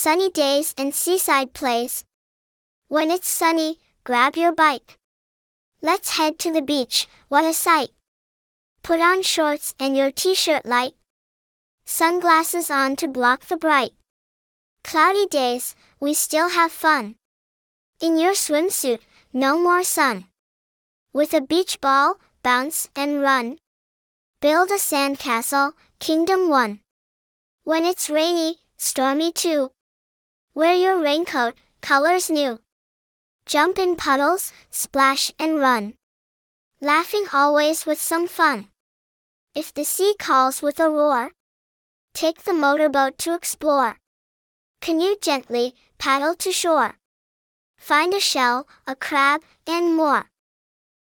sunny days and seaside plays. When it's sunny, grab your bike. Let's head to the beach, what a sight. Put on shorts and your t-shirt light. Sunglasses on to block the bright. Cloudy days, we still have fun. In your swimsuit, no more sun. With a beach ball, bounce and run. Build a sandcastle, Kingdom 1. When it's rainy, stormy too. Wear your raincoat, colors new. Jump in puddles, splash and run. Laughing always with some fun. If the sea calls with a roar, take the motorboat to explore. Canoe gently, paddle to shore. Find a shell, a crab, and more.